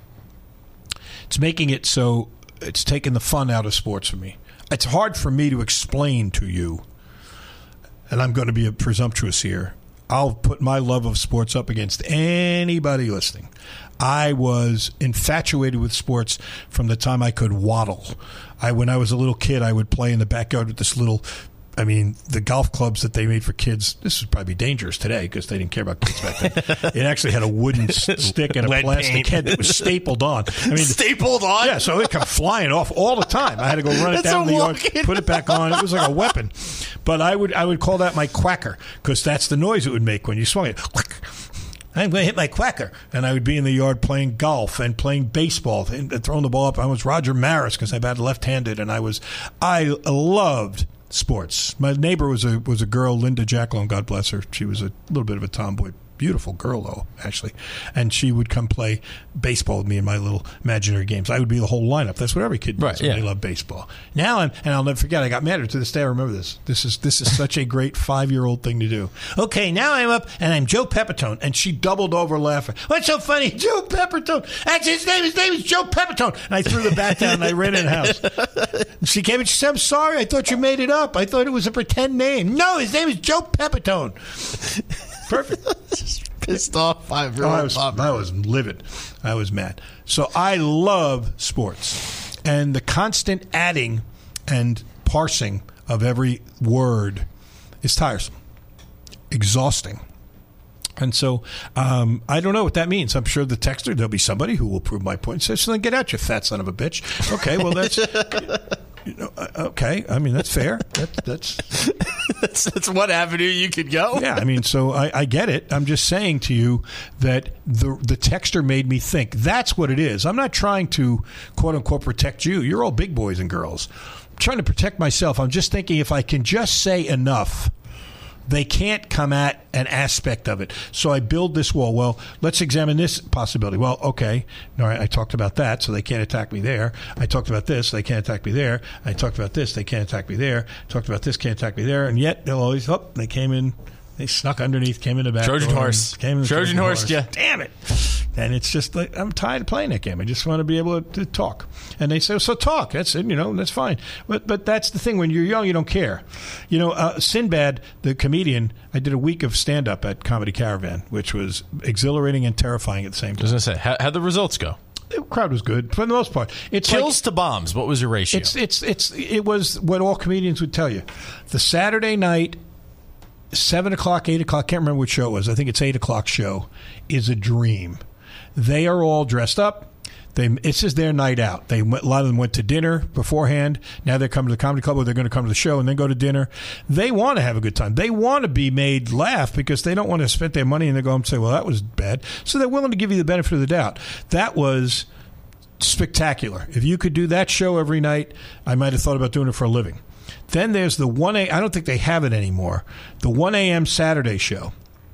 It's making it so it's taken the fun out of sports for me. It's hard for me to explain to you, and I'm going to be presumptuous here. I'll put my love of sports up against anybody listening. I was infatuated with sports from the time I could waddle. When I was a little kid, I would play in the backyard with this little I mean, the golf clubs that they made for kids, this would probably be dangerous today because they didn't care about kids back then. It actually had a wooden stick and a plastic head that was stapled on. I mean, stapled on? Yeah, so it come flying off all the time. I had to go run it down the yard, put it back on. It was like a weapon. But I would call that my quacker because that's the noise it would make when you swung it. I'm going to hit my quacker. And I would be in the yard playing golf and playing baseball and throwing the ball up. I was Roger Maris because I batted left-handed, and I loved sports. My neighbor was a girl, Linda Jacklone, God bless her. She was a little bit of a tomboy. Beautiful girl, though, actually. And she would come play baseball with me in my little imaginary games. I would be the whole lineup. That's what every kid does when they love baseball. Now, and I'll never forget, I got mad to this day. I remember this. This is such a great 5-year-old thing to do. Okay, now I'm up, and I'm Joe Pepitone. And she doubled over laughing. What's so funny? Joe Pepitone. That's his name. His name is Joe Pepitone. And I threw the bat down, and I ran in the house. And she came and she said, I'm sorry. I thought you made it up. I thought it was a pretend name. No, his name is Joe Pepitone. Perfect. Just pissed off 5-year-old. I was livid. I was mad. So I love sports. And the constant adding and parsing of every word is tiresome, exhausting. And so I don't know what that means. I'm sure the texter, there'll be somebody who will prove my point and say, so then get out, you fat son of a bitch. Okay, well, that's... okay, I mean, that's fair. That's one avenue you could go. Yeah, I mean, so I get it. I'm just saying to you that the texter made me think. That's what it is. I'm not trying to, quote-unquote, protect you. You're all big boys and girls. I'm trying to protect myself. I'm just thinking if I can just say enough, they can't come at an aspect of it. So I build this wall. Well, let's examine this possibility. Well, okay. All right, I talked about that, so they can't attack me there. I talked about this, they can't attack me there. I talked about this, they can't attack me there. Talked about this, can't attack me there. And yet they'll always, they came in, they snuck underneath, came in the back. Trojan horse. Trojan horse, yeah. Damn it. And it's just like, I'm tired of playing that game. I just want to be able to talk. And they say, so talk. That's it, that's fine. But that's the thing. When you're young, you don't care. Sinbad, the comedian, I did a week of stand-up at Comedy Caravan, which was exhilarating and terrifying at the same time. I was going to say, how'd the results go? The crowd was good, for the most part. It's Kills to bombs. What was your ratio? It was what all comedians would tell you. The Saturday night, 7 o'clock, 8 o'clock, can't remember which show it was. I think it's 8 o'clock show, is a dream. They are all dressed up. It's just their night out. A lot of them went to dinner beforehand. Now they're coming to the comedy club, or they're going to come to the show and then go to dinner. They want to have a good time. They want to be made laugh because they don't want to spend their money and they go home and say, well, that was bad. So they're willing to give you the benefit of the doubt. That was spectacular. If you could do that show every night, I might have thought about doing it for a living. Then there's the 1 a.m. I don't think they have it anymore. The 1 a.m. Saturday show,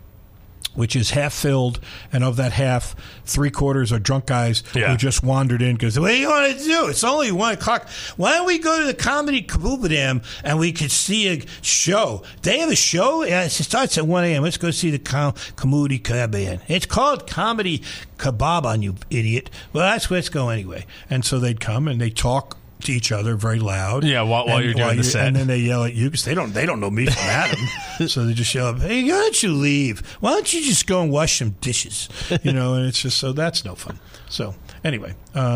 which is half filled, and of that half, 3/4 are drunk guys who just wandered in because, what do you want to do? It's only 1 o'clock. Why don't we go to the Comedy Kabubadam and we could see a show? They have a show? Yeah, it starts at 1 a.m. Let's go see the Comedy Kabubadam. It's called Comedy Kebab on you idiot. Well, let's go anyway. And so they'd come and they talk to each other very loud. Yeah, while you're doing the set. And then they yell at you because they don't know me from Adam. So they just yell up, hey, why don't you leave? Why don't you just go and wash some dishes? And it's just, so that's no fun. So anyway,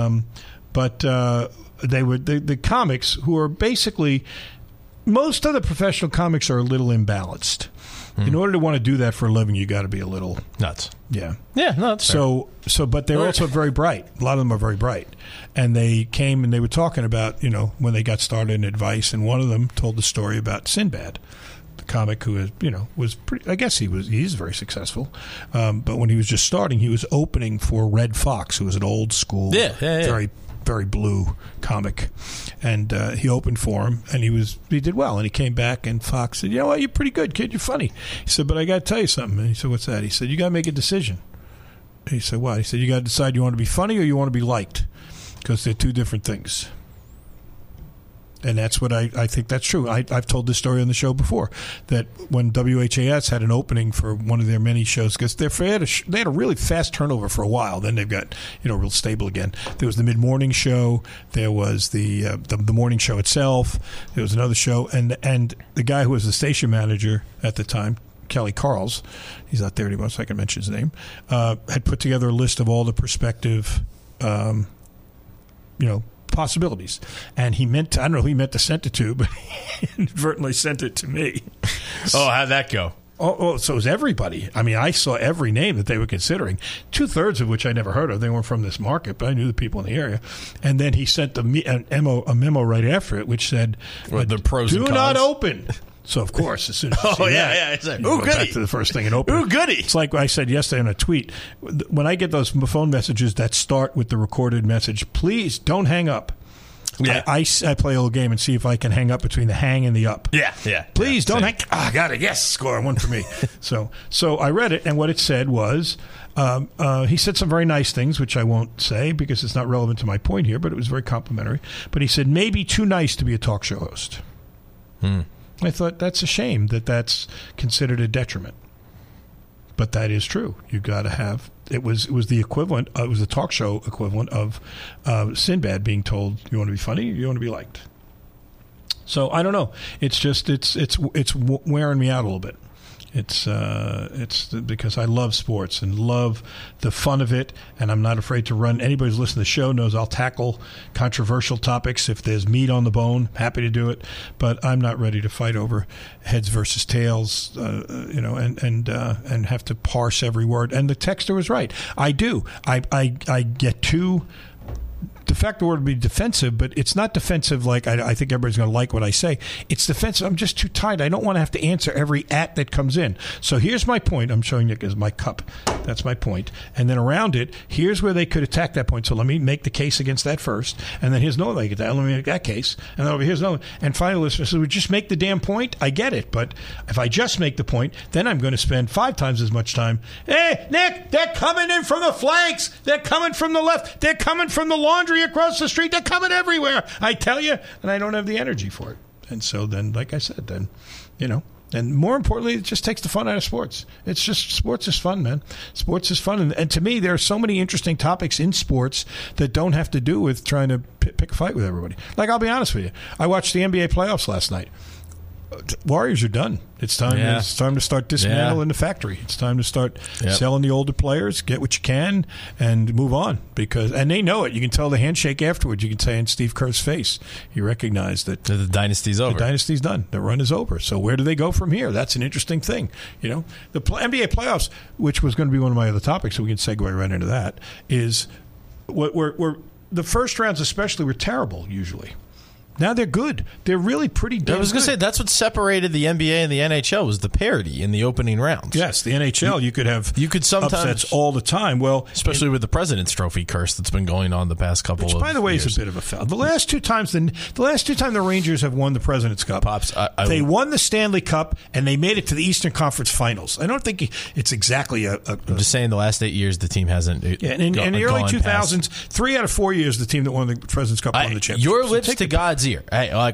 but they would, the comics who are basically, most of the professional comics are a little imbalanced. In order to want to do that for a living, you got to be a little nuts. Yeah. Yeah, no, that's fair. So, but they're also very bright. A lot of them are very bright. And they came and they were talking about, when they got started in advice, and one of them told the story about Sinbad, the comic who is, was pretty, I guess he's very successful. But when he was just starting, he was opening for Red Fox, who was an old school, very, very blue comic. And he opened for him, and he did well. And he came back, and Fox said, you know what, you're pretty good, kid. You're funny. He said, but I got to tell you something. And he said, what's that? He said, you got to make a decision. And he said, what? He said, you got to decide you want to be funny or you want to be liked, because they're two different things. And that's what I think that's true. I've told this story on the show before, that when WHAS had an opening for one of their many shows, because they had a really fast turnover for a while. Then they've got real stable again. There was the mid-morning show. There was the morning show itself. There was another show, and the guy who was the station manager at the time, Kelly Carls, he's not there anymore, so I can mention his name, had put together a list of all the prospective possibilities. And he meant to, I don't know who he meant to send it to, but he inadvertently sent it to me. Oh, how'd that go? Oh, so it was everybody. I mean, I saw every name that they were considering, 2/3 of which I never heard of. They weren't from this market, but I knew the people in the area. And then he sent a memo right after it, which said, the pros and do cons. not open. So, of course, as soon as you see that, It's like, you go back to the first thing and open. Ooh, goody. It's like I said yesterday in a tweet. When I get those phone messages that start with the recorded message, please don't hang up. Yeah. I play a little game and see if I can hang up between the hang and the up. Yeah. Please don't hang. I got it. Yes, score. One for me. So I read it, and what it said was, he said some very nice things, which I won't say because it's not relevant to my point here, but it was very complimentary. But he said, maybe too nice to be a talk show host. I thought that's a shame that that's considered a detriment. But that is true. You've got to have. It was the equivalent. It was the talk show equivalent of Sinbad being told, "You want to be funny, or you want to be liked." So I don't know. It's just it's wearing me out a little bit. It's because I love sports and love the fun of it, and I'm not afraid to run. Anybody who's listening to the show knows I'll tackle controversial topics if there's meat on the bone. Happy to do it, but I'm not ready to fight over heads versus tails, and have to parse every word. And the texter was right. I do. I get too. The fact the word would be defensive, but it's not defensive like I think everybody's going to like what I say. It's defensive. I'm just too tired. I don't want to have to answer every at that comes in. So here's my point. I'm showing you as my cup. That's my point. And then around it, here's where they could attack that point. So let me make the case against that first. And then here's another leg at that. Let me make that case. And then over here's another one. And finally, listeners, so we just make the damn point. I get it. But if I just make the point, then I'm going to spend 5 times as much time. Hey, Nick, they're coming in from the flanks. They're coming from the left. They're coming from the laundry across the street. They're coming everywhere, I tell you, and I don't have the energy for it. And so then, like I said, and more importantly, it just takes the fun out of sports. It's just, sports is fun, man. Sports is fun. And to me, there are so many interesting topics in sports that don't have to do with trying to pick a fight with everybody. Like, I'll be honest with you. I watched the NBA playoffs last night. Warriors are done. It's time. Yeah. It's time to start dismantling the factory. It's time to start selling the older players. Get what you can and move on. And they know it. You can tell the handshake afterwards. You can say in Steve Kerr's face, he recognized that the dynasty's over. The dynasty's done. The run is over. So where do they go from here? That's an interesting thing. The NBA playoffs, which was going to be one of my other topics, so we can segue right into that. Is we're the first rounds especially were terrible usually. Now they're good. They're really pretty damn good. I was going to say, that's what separated the NBA and the NHL was the parity in the opening rounds. Yes, the NHL, you could sometimes upsets all the time. Well, especially with the President's Trophy curse that's been going on the past couple of years. Which, by the way, is a bit of a foul. The last two times the Rangers have won the President's Cup, they won the Stanley Cup, and they made it to the Eastern Conference Finals. I don't think it's exactly I'm just saying the last 8 years the team hasn't in the early 2000s, 3 out of 4 years the team that won the President's Cup won the championship. Your lips to God's ear.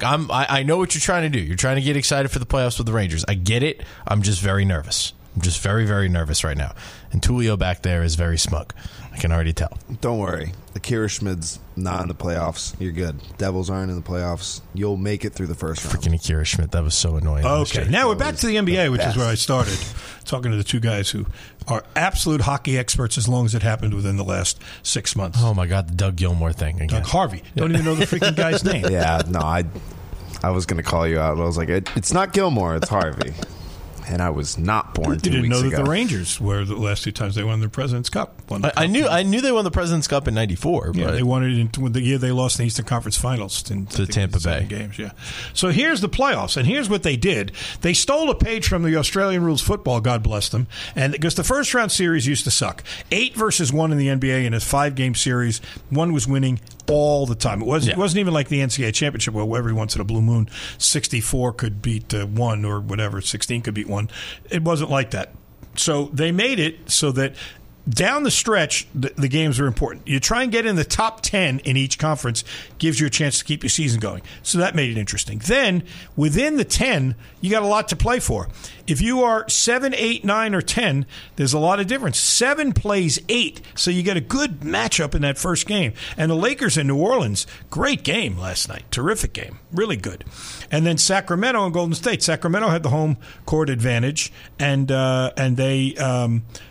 I know what you're trying to do. You're trying to get excited for the playoffs with the Rangers. I get it. I'm just very nervous. I'm just very, very nervous right now. And Tulio back there is very smug. I can already tell. Don't worry. Akira Schmid's not in the playoffs. You're good. Devils aren't in the playoffs. You'll make it through the first round. Freaking Akira Schmid. That was so annoying. Okay. Now we're back to the NBA, which is where I started. Talking to the two guys who are absolute hockey experts as long as it happened within the last 6 months. Oh, my God. The Doug Gilmour thing again. Doug Harvey. Don't even know the freaking guy's name. Yeah, no, I was going to call you out. I was like, it's not Gilmour, it's Harvey. And I was not born 2 weeks ago. You didn't know that the Rangers were the last 2 times they won the President's Cup. I knew they won the President's Cup in '94. Yeah, they won it in the year they lost in the Eastern Conference Finals to Tampa Bay games. Yeah. So here's the playoffs, and here's what they did. They stole a page from the Australian rules football. God bless them. And because the first round series used to suck, 8 versus 1 in the NBA in a 5-game series, one was winning all the time. It wasn't even like the NCAA championship where every once in a blue moon 64 could beat 1 or whatever, 16 could beat 1. It wasn't like that. So they made it so that down the stretch, the games are important. You try and get in the top 10 in each conference, gives you a chance to keep your season going. So that made it interesting. Then, within the 10, you got a lot to play for. If you are 7, 8, 9, or 10, there's a lot of difference. 7 plays 8, so you get a good matchup in that first game. And the Lakers in New Orleans, great game last night. Terrific game. Really good. And then Sacramento and Golden State. Sacramento had the home court advantage, and they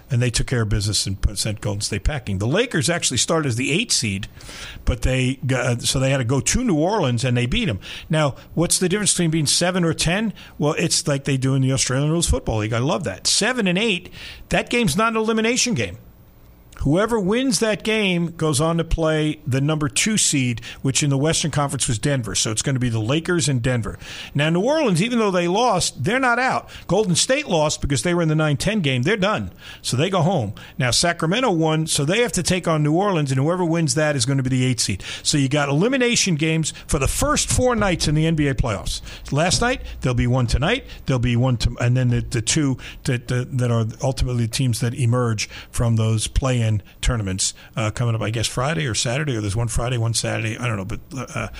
and they took care of business and sent Golden State packing. The Lakers actually started as the 8th seed, but they had to go to New Orleans, and they beat them. Now, what's the difference between being 7 or 10? Well, it's like they do in the Australian Rules Football League. I love that. 7 and 8, that game's not an elimination game. Whoever wins that game goes on to play the number 2 seed, which in the Western Conference was Denver. So it's going to be the Lakers and Denver. Now, New Orleans, even though they lost, they're not out. Golden State lost because they were in the 9-10 game. They're done. So they go home. Now, Sacramento won, so they have to take on New Orleans, and whoever wins that is going to be the 8th seed. So you got elimination games for the first 4 nights in the NBA playoffs. Last night, there'll be one tonight. There'll be one, and then the 2 that are ultimately the teams that emerge from those play-in tournaments coming up, I guess, Friday or Saturday, or there's one Friday, one Saturday. I don't know, but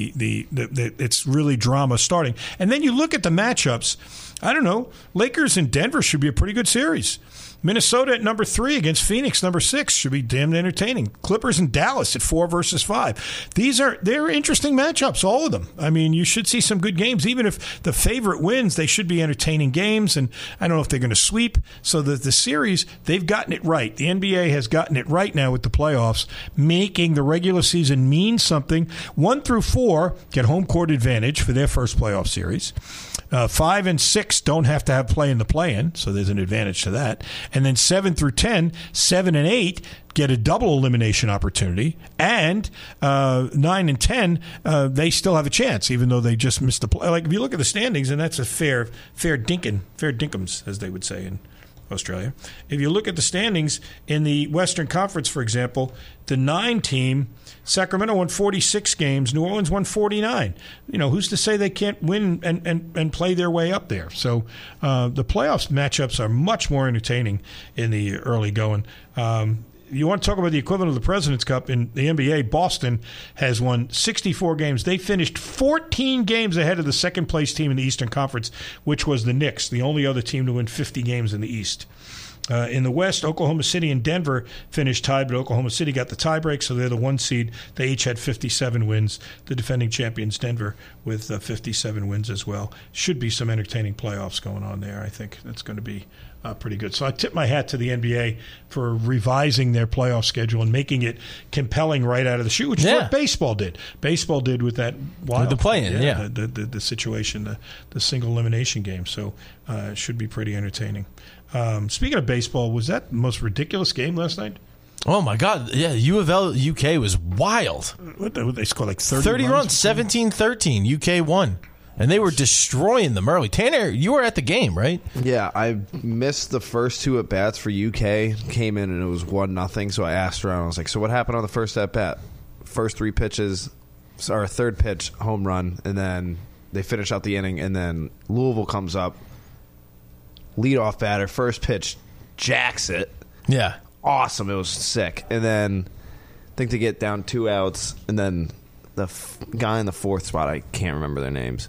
it's really drama starting. And then you look at the matchups. I don't know. Lakers and Denver should be a pretty good series. Minnesota at number 3 against Phoenix, number 6, should be damn entertaining. Clippers and Dallas at 4 versus 5. They're interesting matchups, all of them. I mean, you should see some good games. Even if the favorite wins, they should be entertaining games. And I don't know if they're going to sweep. So the series, they've gotten it right. The NBA has gotten it right now with the playoffs, making the regular season mean something. 1 through 4 get home court advantage for their first playoff series. 5 and 6 don't have to have play in the play-in, so there's an advantage to that. And then 7 through 10, 7 and 8 get a double elimination opportunity. And 9 and 10, they still have a chance, even though they just missed the play. Like, if you look at the standings, and that's a fair dinkums, as they would say in Australia. If you look at the standings in the Western Conference, for example, the 9 team, Sacramento won 46 games. New Orleans won 49. You know, who's to say they can't win and play their way up there? So the playoffs matchups are much more entertaining in the early going. You want to talk about the equivalent of the President's Cup in the NBA, Boston has won 64 games. They finished 14 games ahead of the second-place team in the Eastern Conference, which was the Knicks, the only other team to win 50 games in the East. In the West, Oklahoma City and Denver finished tied, but Oklahoma City got the tiebreak, so they're the 1 seed. They each had 57 wins. The defending champions, Denver, with 57 wins as well. Should be some entertaining playoffs going on there. I think that's going to be pretty good. So I tip my hat to the NBA for revising their playoff schedule and making it compelling right out of the chute, which is what baseball did. Baseball did with that wild, with the play-in, the situation, the single elimination game. So it should be pretty entertaining. Speaking of baseball, was that the most ridiculous game last night? Oh, my God. Yeah, U of L UK was wild. What they scored like 30 runs, 17-13. UK won. And they were destroying them early. Tanner, you were at the game, right? Yeah, I missed the first 2 at-bats for UK. Came in and it was 1-0, so I asked around. I was like, so what happened on the first at-bat? First 3 pitches, or 3rd pitch, home run, and then they finish out the inning, and then Louisville comes up. Leadoff batter, first pitch, jacks it. Yeah. Awesome. It was sick. And then I think they get down 2 outs, and then the guy in the 4th spot, I can't remember their names,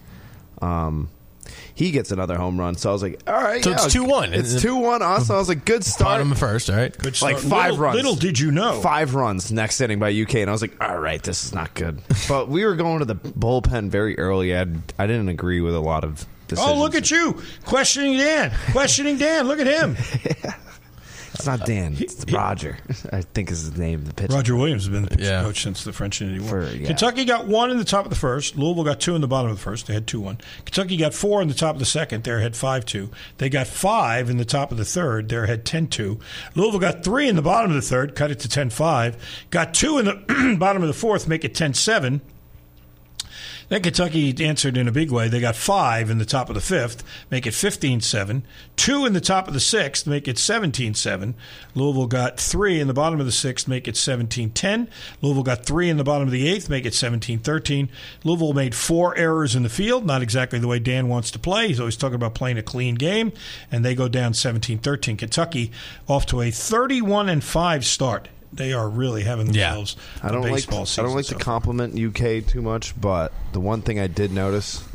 he gets another home run. So I was like, all right. So it's 2-1. It's 2-1 also. I was like, good start. Bottom first, all right? Good start. Like 5 runs. Little did you know. 5 runs next inning by UK. And I was like, all right, this is not good. But we were going to the bullpen very early. I didn't agree with a lot of decisions. Oh, look at you. Questioning Dan. Look at him. It's not Dan. It's Roger, I think is his name. The pitcher. Roger Williams has been the pitcher coach since the French in 81. Yeah. Kentucky got 1 in the top of the first. Louisville got 2 in the bottom of the first. They had 2-1. Kentucky got 4 in the top of the second. They had 5-2. They got 5 in the top of the third. They had 10-2. Louisville got 3 in the bottom of the third, cut it to 10-5. Got 2 in the bottom of the fourth, make it 10-7. Then Kentucky answered in a big way. They got 5 in the top of the fifth, make it 15-7. 2 in the top of the sixth, make it 17-7. Louisville got 3 in the bottom of the sixth, make it 17-10. Louisville got 3 in the bottom of the eighth, make it 17-13. Louisville made 4 errors in the field, not exactly the way Dan wants to play. He's always talking about playing a clean game, and they go down 17-13. Kentucky off to a 31-5 start. They are really having themselves a baseball season. I don't like to compliment UK too much, but the one thing I did notice,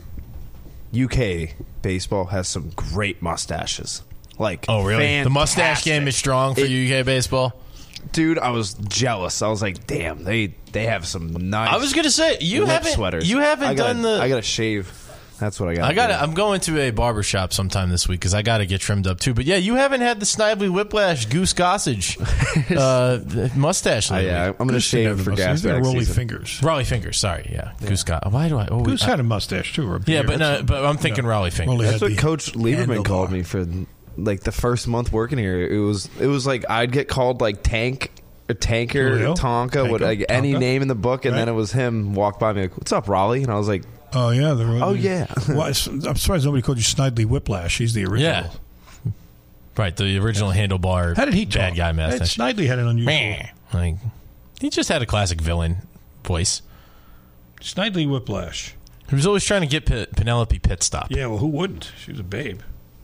UK baseball has some great mustaches. Like, oh, really? Fantastic. The mustache game is strong for UK baseball? Dude, I was jealous. I was like, damn, they have some nice. I was going to say, you haven't sweaters. You haven't done the. I got to shave. That's what I got. I'm going to a barbershop sometime this week because I got to get trimmed up too. But yeah, you haven't had the Snidely Whiplash Goose Gossage mustache lately. I'm going to shave for gas. He's got rolly fingers. Raleigh Fingers, sorry, yeah. Goose Gossage. Why do I always... Goose had a mustache too. Or a yeah, beard. but I'm thinking Raleigh Fingers. That's what Coach Lieberman called me for like the first month working here. It was like I'd get called like Tank or Tanker, Julio? Tonka, what, like any name in the book, and then it was him walk by me like, "What's up, Raleigh?" And I was like, "Oh yeah, yeah." Well, I'm surprised nobody called you Snidely Whiplash. He's the original. Yeah. Right, the original handlebar. How did he bad talk? guy mustache? Snidely had an unusual. Like, he just had a classic villain voice. Snidely Whiplash. He was always trying to get Penelope pit stop. Yeah, well, who wouldn't? She was a babe.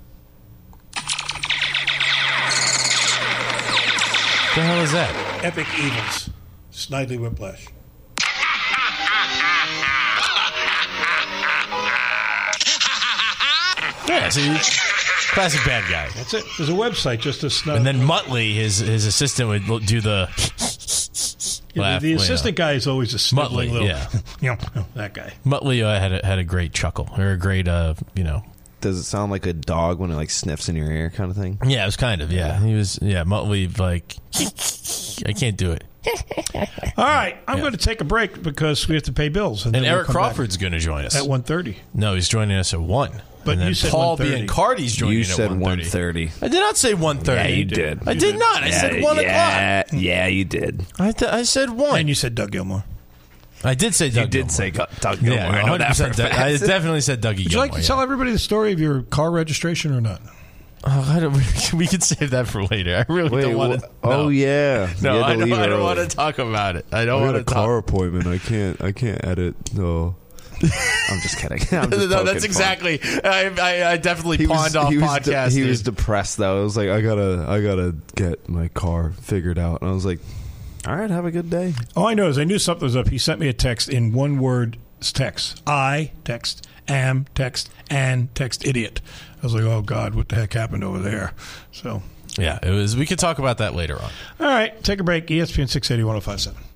What the hell is that? Epic Evils. Snidely Whiplash. Yeah, see, classic bad guy. That's it. There's a website just to snub. And then Muttley, his assistant, would do the laugh. The assistant guy is always a sniveling Muttley, little... yeah. That guy. Muttley had a great chuckle, or a great, Does it sound like a dog when it like sniffs in your ear, kind of thing? Yeah, it was kind of, yeah. He was, Muttley, like, I can't do it. All right, I'm going to take a break because we have to pay bills. And then Eric we'll come Crawford's going to join us. back at 1:30. No, he's joining us at 1. But and then you said Paul 1:30. Biancardi's joining You us said at 1:30. I did not say 1:30. Yeah, you did. I did not. I said 1 o'clock. Yeah, you did. I said 1. And you said Doug Gilmore. I did say Doug Gilmore. Doug Gilmore. Yeah, I know that for a 100%. fact. I definitely said Dougie Would you Gilmore. like to tell everybody the story of your car registration or not? We can save that for later. I really don't want to. Oh yeah. No, You had I to don't, leave I don't early. want to talk about it. I don't want to talk. appointment. I can't edit. No. I'm just kidding. I'm just No, poking that's fun. exactly. I definitely pawned off podcasting. He was depressed though. It was like I gotta get my car figured out, and I was like, all right, have a good day. All I know is I knew something was up. He sent me a text in one word text. I text, am text, and text idiot. I was like, oh God, what the heck happened over there? So Yeah, it was. We could talk about that later on. all right, take a break. ESPN 680 1057.